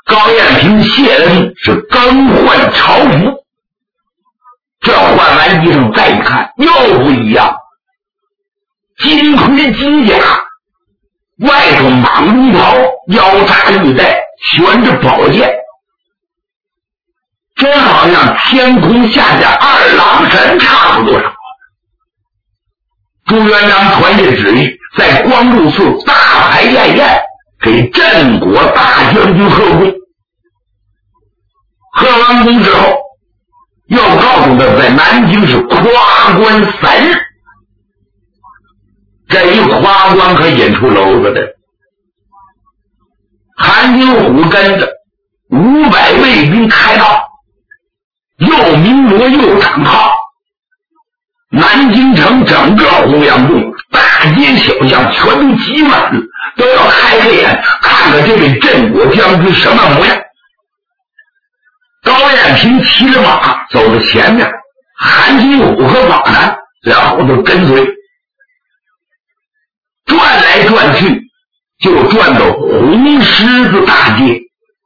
高彦平谢了命，是更换朝服。这换完衣裳再一看，又不一样，金盔金甲，外头蟒龙袍，腰扎玉带，悬着宝剑，真好像天空下下二郎神差不多少。朱元璋传下旨意，在光禄寺大排宴宴，给镇国大将军贺贵。贺完功之后，又告诉他在南京是夸关3日。这一夸关可引出篓子的。韩金虎跟着500卫兵开道，又鸣锣又长号，南京城整个洪阳洞大街小巷全都挤满了，都要开个眼看看这位镇国将军什么模样。高彦平骑着马走到前面，韩金虎和马南在后头跟随，转来转去就转到红狮子大街。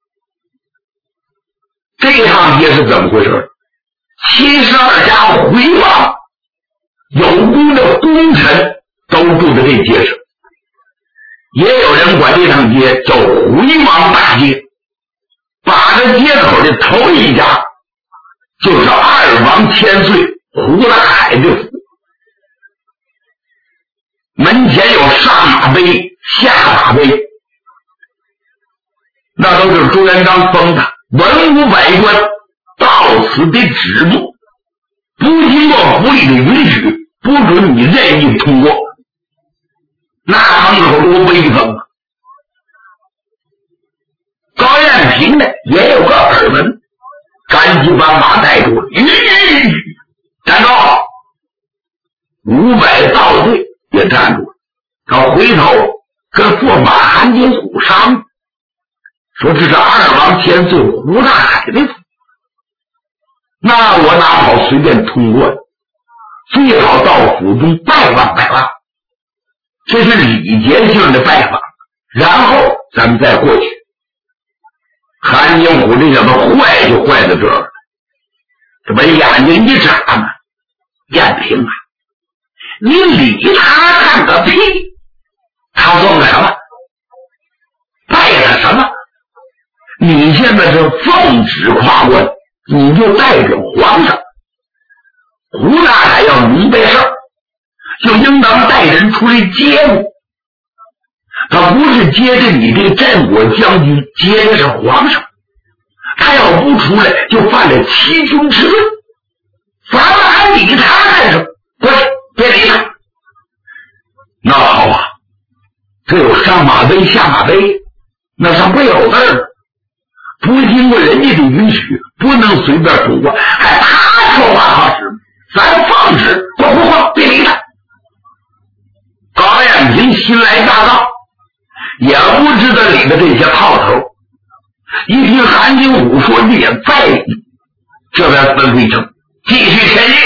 这趟街是怎么回事？72家回王有功的功臣都住在这街上，也有人管这趟街叫回王大街。把这街口的头一家就是2王千岁胡大海的府，门前有上马碑下马碑，那都是朱元璋封的，文武百官到此得止步，不经过府里的允许，不准你任意通过。那门口多威风啊！高彦平呢也有个耳闻，赶紧把马带住了，站住！500道队也站住了。他回头跟驸马韩金虎商量，说这是2王千岁胡大海的府，那我哪好随便通过，最好到府中拜望拜望，这是礼节性的拜访，然后咱们再过去。韩金虎这小子坏就坏在这儿了，这把眼睛一眨呢，彦平啊，你理他看个屁！他做个什么？拜他什么？你现在是奉旨夸官，你就代表皇上。胡大海要明白事儿，就应当带人出来接你。他不是接着你这镇国将军，接的是皇上。他要不出来，就犯了欺君之罪。咱们还理他干什么？不是，别理他。那好啊，这有上马碑下马碑，那上不有字儿，不经过人家的允许，不能随便通过。还他说话好使，咱放旨，不，别理他。高彦平新来乍到，也不知道里的这些套头，一听韩金虎说你也在理，这边吩咐一声，继续前进，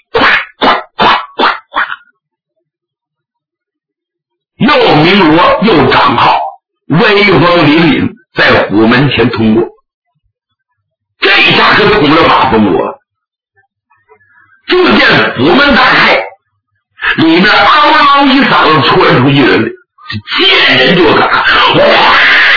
又鸣锣又长号，威风凛凛，在府门前通过。这下可捅了马蜂窝，就见府门大开，里面嗷嗷一嗓子窜出一人来，见人就赶，哇！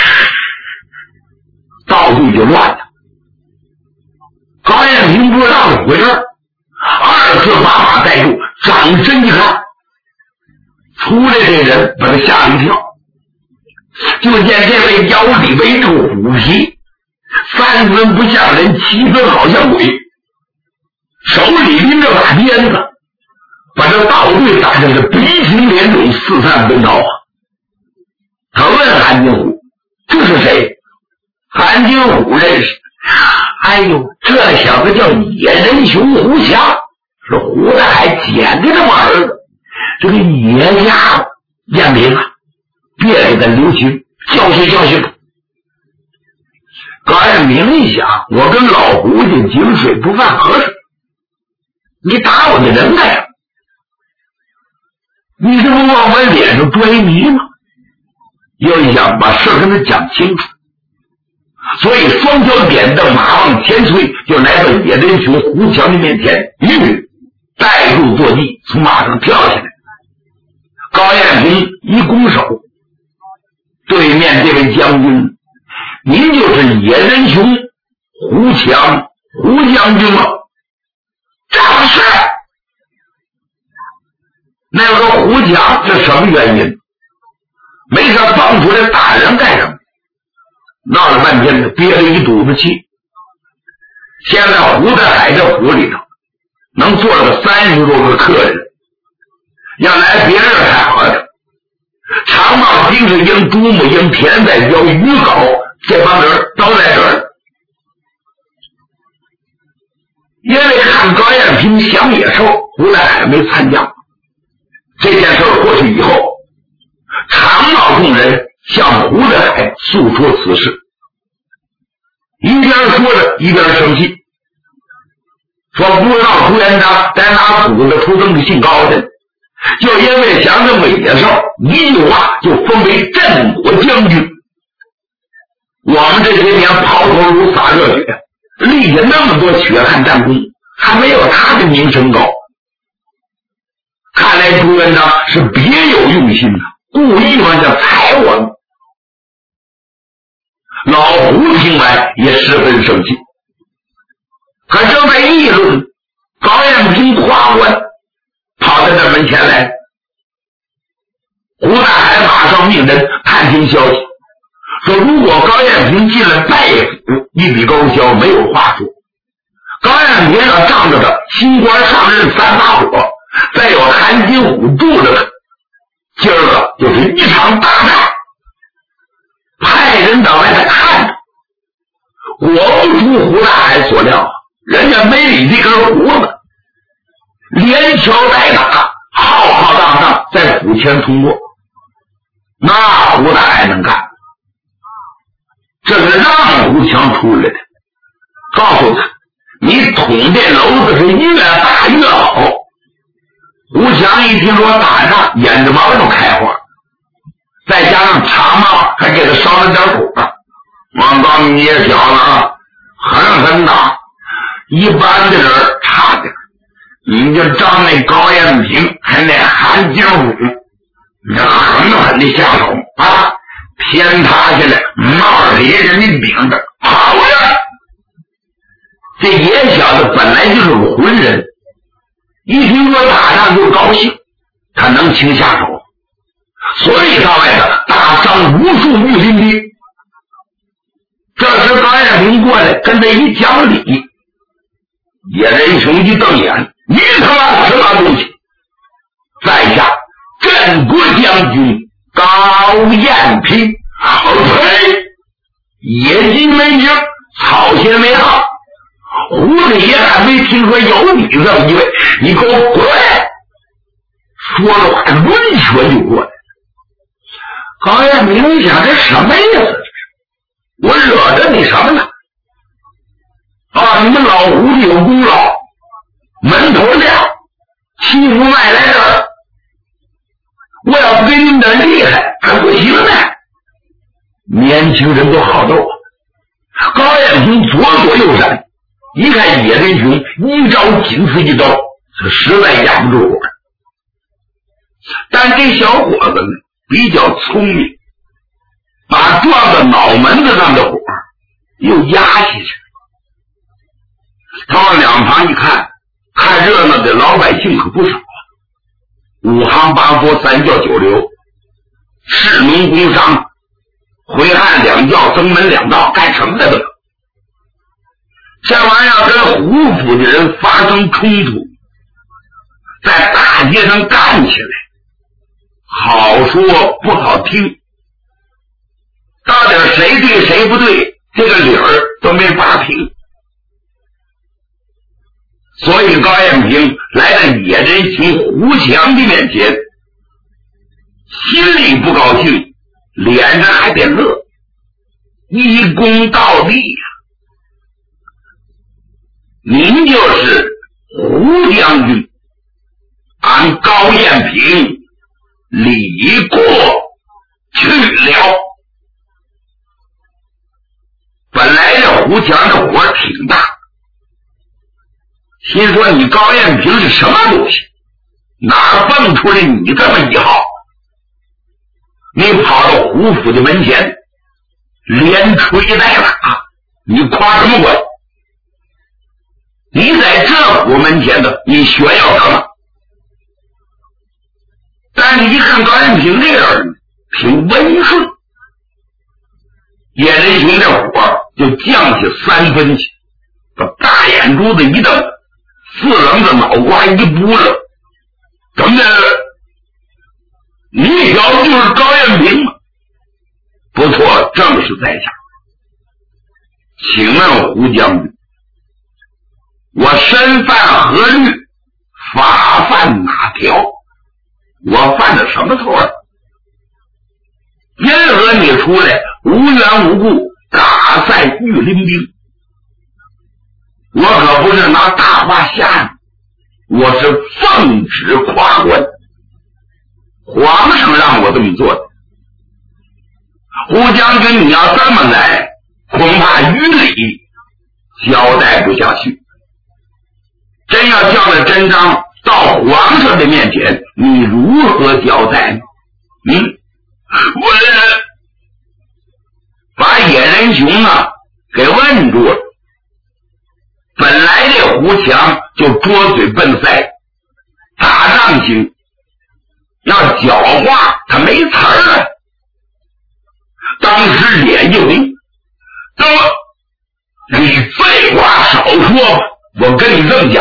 道路就乱了。高彦平不知道怎么回事，二次把马带住，掌身一看，出来这人把他吓一跳，就见这位腰里围着虎皮，3分不像人，7分好像鬼，手里拎着把鞭子，把这道队打成是鼻青脸肿，四散奔逃啊！他问韩金虎：“这是谁？”韩金虎认识，哎呦，这小子叫野人熊胡侠，是胡大海捡的这么儿子，这个野家伙，彦平啊，别给他留情，教训教训。高彦平一想，我跟老胡家井水不犯河水，你打我的人干什么？你这不往我脸上拽泥吗？又一想，把事跟他讲清楚。 所以双脚点蹬，马往前推，就来到野人兄胡强的面前，带入坐骑，从马上跳下来。高彦平一拱手，对面这位将军，您就是野人兄胡强胡将军吗？正是。那个胡强是什么原因？没事蹦出来打人干什么？闹了半天憋了一肚子气。现在胡大海这府里头能坐了30多个客人，要来别人还好点。长帽丁世英、朱木英、田在彪、于狗这帮人都在这儿。因为看高彦平降野兽，胡大海没参加。这件事过去以后，长帽众人向胡大海诉说此事，一边说着一边生气，说不知道朱元璋在哪谱子出这么姓高的，就因为降这么野兽，一句话就封为镇国将军。我们这些年抛头颅洒热血，立下那么多血汗战功，还没有他的名声高。看来朱元璋是别有用心的，故意往下踩我们。老胡听完也十分生气，可正在议论，高彦平夸官跑到这门前来。胡大海马上命人探听消息，说如果高彦平进了拜府，一笔勾销，没有话说。高彦平要仗着的新官上任3把火，再有韩金虎助着他，今儿个就是一场大战。派人到外头看着，果不出胡大海所料，人家没理这根胡子，连敲带打，浩浩荡荡在府前通过。那胡大海能干，这是让胡强出来的，告诉他你捅这篓子是越大越好。胡强一听说打仗，眼睛毛都开花，再加上茶帽还给他烧了点火，王高你也小了啊，狠狠打，一般的人差点，你就照那高彦平还那韩金虎，你狠狠的下手啊，天塌下来冒里人的饼子跑了。这野小子本来就是个浑人，一听说打仗就高兴，他能轻下手，所以到外头打伤无数御林兵。这时高彦平过来跟他一讲理，野人兄一瞪眼，你他妈什么东西？在下镇国将军高彦平。呸！野鸡没名，草鞋没号，胡子爷还没听说有你这么一位，你给我滚！说着话抡拳就过来。高彦平想这什么意思？我惹着你什么了？啊，你们老胡子有功劳，门头亮，欺负外来人，我要不给你们点厉害还不行呢。年轻人都好斗，高彦平左左右闪，一看野人熊一招紧似一招，是实在压不住火。但这小伙子呢比较聪明，把撞到脑门子上的火又压下去。他往两旁一看，看热闹的老百姓可不少啊，五行八佛三教九流，士农工商，回汉两教，增门两道，干什么的都有。这玩意儿跟胡府的人发生冲突，在大街上干起来，好说不好听，到底谁对谁不对，这个理儿都没法评。所以高彦平来到野人熊胡强的面前，心里不高兴，脸上还得乐，一躬到地呀。您就是胡将军，俺高彦平礼过去了。本胡强的火挺大，心说你高彦平是什么东西，哪蹦出来你这么一号？你跑到胡府的门前，连吹带打，你夸什么鬼？你在这胡门前的，你炫耀什么？但是一看高彦平这个人挺温顺，叶仁雄这火就降起3分去，把大眼珠子一瞪，四棱子脑瓜一拨了，怎么的？你小子就是高彦平吗？不错，正是在下。请问胡将军，我身犯何律，法犯哪条？我犯了什么错了？因何你出来无缘无故打赛御林兵？我可不是拿大话吓你，我是奉旨夸官，皇上让我这么做的。胡将军，你要这么来，恐怕于理交代不下去。真要叫了真章到皇上的面前，你如何交代呢？我把野人雄啊给问住了。本来这胡强就拙嘴笨腮，打仗行，要狡话他没词儿了。当时脸一红，你废话少说吧，我跟你这么讲，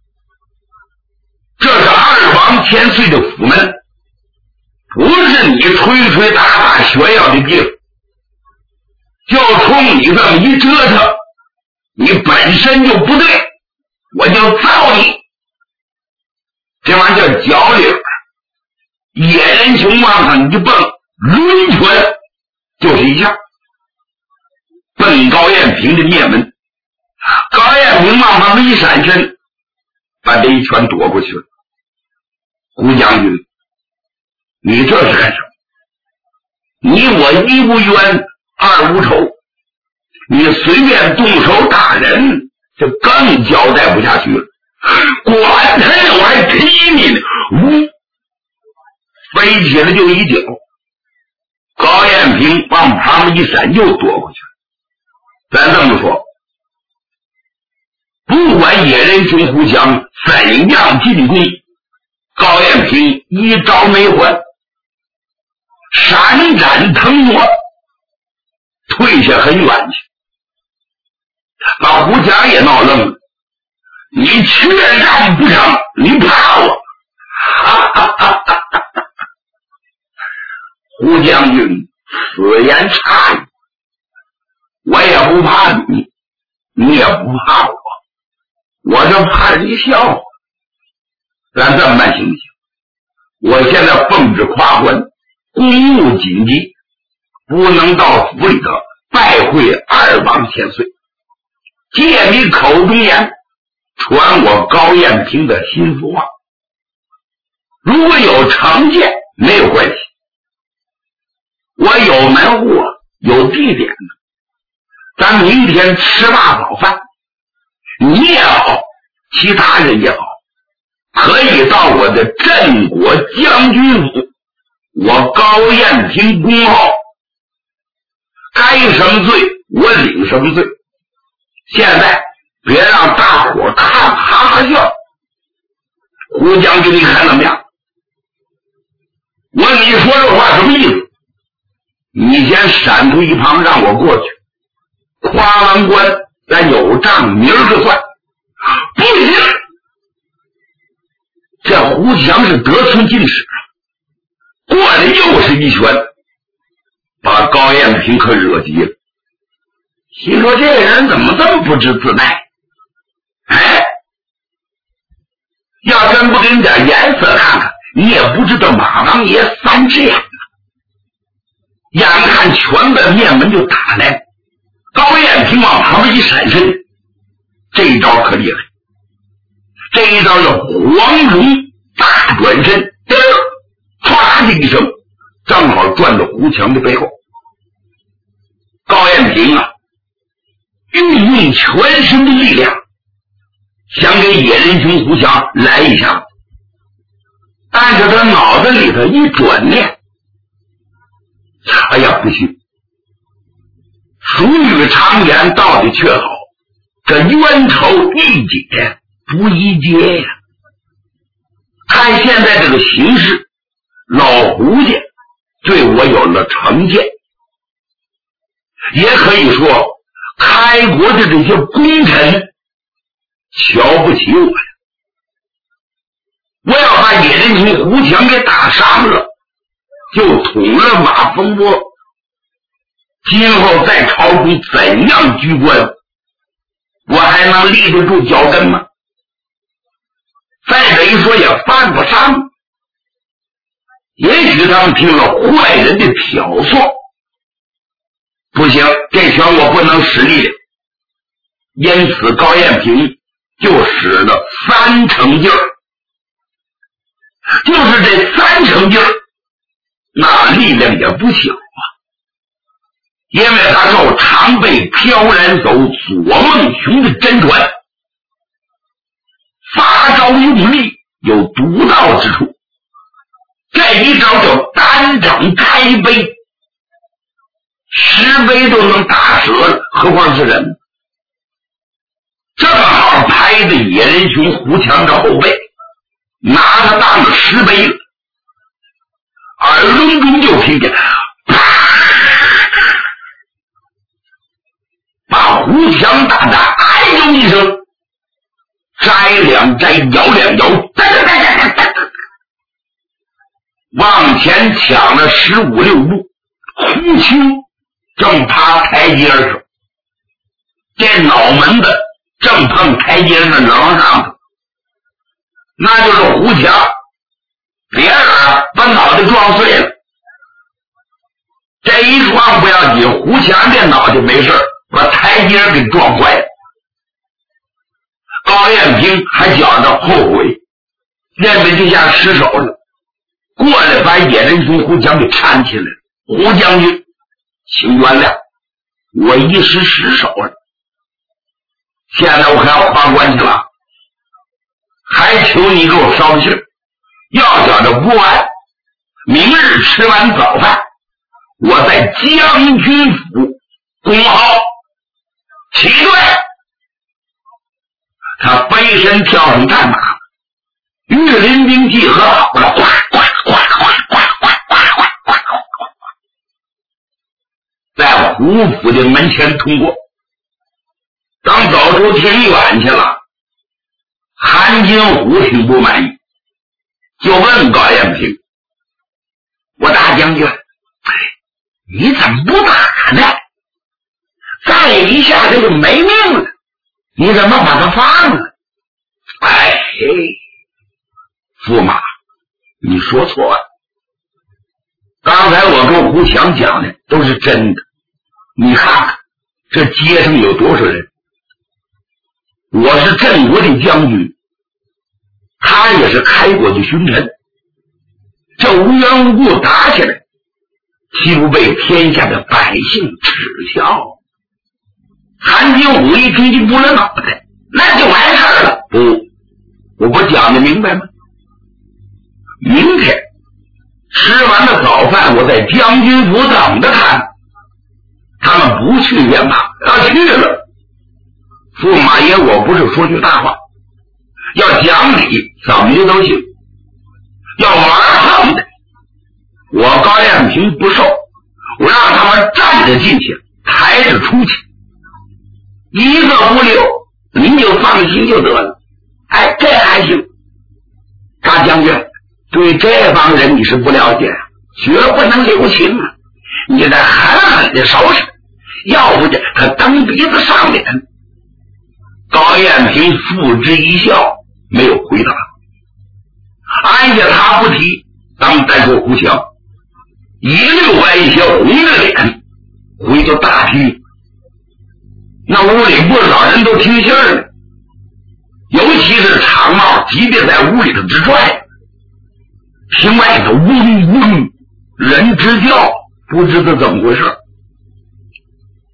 这是2王千岁的府门，不是你吹吹打打炫耀的地方。就冲你这么一折腾，你本身就不对，我就揍你。这玩意叫脚领，野人雄往上一蹦，抡拳就是一下，奔高彦平的面门。高彦平往旁边一闪身，把这一拳躲过去了。胡将军，你这是干什么？你我一无冤，二无仇，你随便动手打人，就更交代不下去了。管他呢，我还踢你呢！飞起来就一脚，高彦平往旁边一闪，又躲过去了。咱这么说，不管野人雄胡强怎样进攻，高彦平一招没还，闪展腾挪，退下很远去，把胡强也闹愣了。你却让不上，你怕我？哈哈哈哈哈！胡将军此言差矣，我也不怕你，你也不怕我，我就怕你笑话。咱这么办行不行？我现在奉旨夸官，公务紧急，不能到府里头拜会2王千岁，借你口中言，传我高彦平的心腹话。如果有成见没有关系，我有门户，有地点的，咱明天吃大早饭，你也好，其他人也好，可以到我的镇国将军府，我高彦平公号，该什么罪我领什么罪。现在别让大伙看哈哈笑。胡将军，你看怎么样？你说这话什么意思？你先闪出一旁让我过去，夸完官咱有账明儿个算。不行，这胡强是得寸进尺，过来又是一拳，把高彦平可惹急了，心说这人怎么这么不知自耐？哎，要真不给你点颜色看看，你也不知道马王爷3只眼呢。眼看全本面门就打来，高彦平往旁边一闪身，这一招可厉害，这一招叫黄龙大转身，唰的一声，正好转到胡强的背后。高彦平啊， 运用全身的力量，想给野人熊胡强来一下，但是他脑子里头一转念，哎呀，不行！俗语常言道的却好，这冤仇易解不易结呀。看现在这个形势，老胡家对我有了成见，也可以说开国的这些功臣瞧不起我呀。我要把野人熊胡强给打伤了，就捅了马蜂窝，今后在朝中怎样居官，我还能立得住脚跟吗？再者一说也犯不上。也许他们听了坏人的挑唆，不行，这拳我不能使力量，因此高彦平就使了3成劲儿，就是这3成劲儿，那力量也不小啊。因为他受常备飘然手左梦熊的真传，发招用力有独到之处，这一招叫单掌开杯，10杯都能打折了，何况是人。正好拍的野人熊胡强的后背，拿他当了10杯了，耳聋中就听见把胡强打得哎呦一声，摘2摘，摇2摇，往前抢了15、16步，胡青正趴台阶上，这脑门子正碰台阶上棱上头，那就是胡强别人把脑袋撞碎了，这一撞不要紧，胡强这脑袋没事，把台阶给撞坏了。高彦平还觉得后悔，认为这下失手了，过来把野人熊胡强给搀起来了。胡将军，请原谅，我一时失手了，现在我还要发官去了，还求你给我捎信，要觉得不完，明日吃完早饭，我在将军府恭候齐队。他飞身跳上战马，御林兵集合好了，在胡府的门前通过。当走出挺远去了，韩金虎挺不满意，就问高彦平：“我大将军，你怎么不打呢？再一下他就没命了，你怎么把他放了？”哎，驸马，你说错了，刚才我跟胡强讲的都是真的。你看看这街上有多少人，我是镇国的将军，他也是开国的勋臣，这无缘无故打起来，岂不被天下的百姓耻笑？韩金虎一听就拨了脑袋，那就完事儿了。不，我不讲的明白吗？明天吃完了早饭，我在将军府等着他。他们不去也罢，要去了，驸马爷我不是说句大话，要讲理怎么的都行，要玩横的，我高彦平不受，我让他们站着进去，抬着出去，一个不留，您就放心就得了。哎，这还行。大将军，对这帮人你是不了解，绝不能留情啊！你得狠狠的收拾，要不就他蹬鼻子上脸。高彦平付之一笑，没有回答。按下他不提，咱们再说胡强，一溜歪斜红着脸回到大厅。那屋里不少人都听信儿了，尤其是长帽急得在屋里头直拽，听外头嗡嗡人直叫，不知道怎么回事。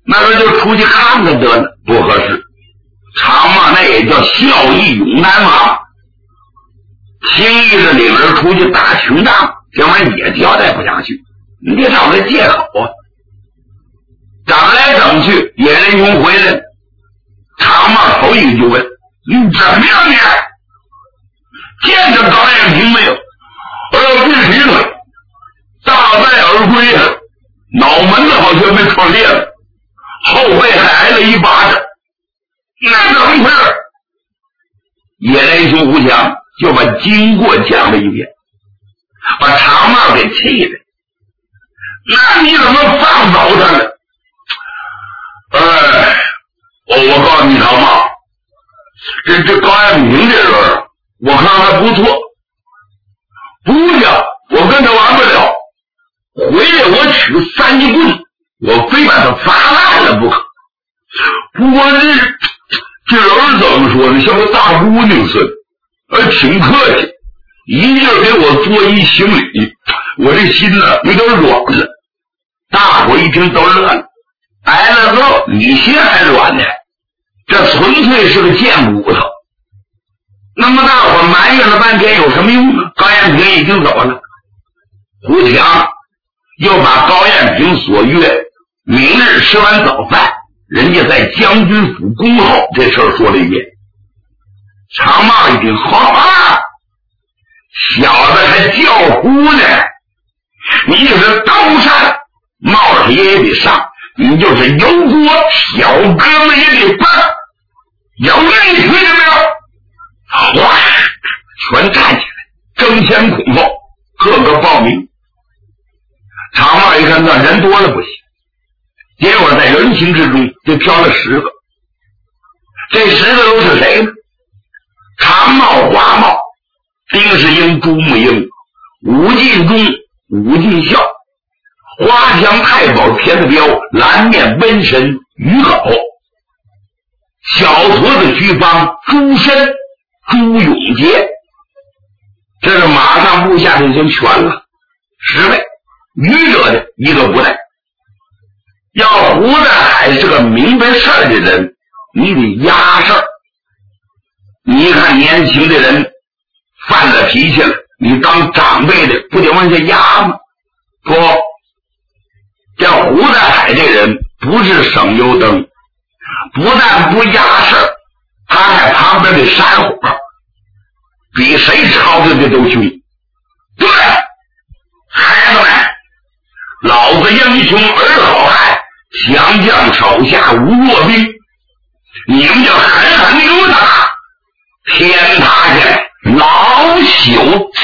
那个就出去看看得了，不合适。常茂那也叫孝义勇难忘，轻易的领人出去打群仗，这玩意也交代不下去，你得找个借口啊。找来整去，野人兄回来了，常茂头一句就问：“你怎么样你？见着高彦平没有？”“必须的，大败而归啊，脑门子好像被撞裂了，后背还挨了一巴掌。那怎么回事？”野人兄胡强就把经过讲了一遍，把常茂给气的。那你怎么放走他呢？我告诉你常茂，这高彦平这人我看还不错，不讲我跟他玩不了，回来我取3级棍，我非把他砸烂了不可。不过这人怎么说呢，像个大姑娘似的，挺客气，一劲儿给我作揖行礼，我这心呢有点软了。大伙一听都乐了，挨了之后你心还软呢，这纯粹是个贱骨头。那么大伙埋怨了半天有什么用呢？高彦平已经走了，胡强又把高彦平所约明日吃完早饭，人家在将军府恭候这事儿说了一遍。常茂一听，好啊，小子还叫呼呢，你就是高山冒着也得上，你就是油锅小哥们也得搬，有愿意听见没有？哇，全站起来争先恐后，个个报名。常茂一看那人多了不行，结果在人群之中就挑了10个，这10个都是谁呢？常茂、花茂、丁世英、朱木英、吴进忠、吴进孝、花墙太保田子彪、蓝面瘟神于口、小矬子居方朱深、朱永杰，这是马上部下就已经全了10位，愚者的一个不带。要胡大海是个明白事儿的人，你得压事儿。你一看年轻的人犯了脾气了，你当长辈的不得往下压吗？不，这胡大海这人不是省油灯，不但不压事儿，他还旁边的煽火，比谁吵着的都凶。对，孩子们，老子英雄儿好汉，强将手下无弱兵，你们就狠狠扭打，天塌下来老朽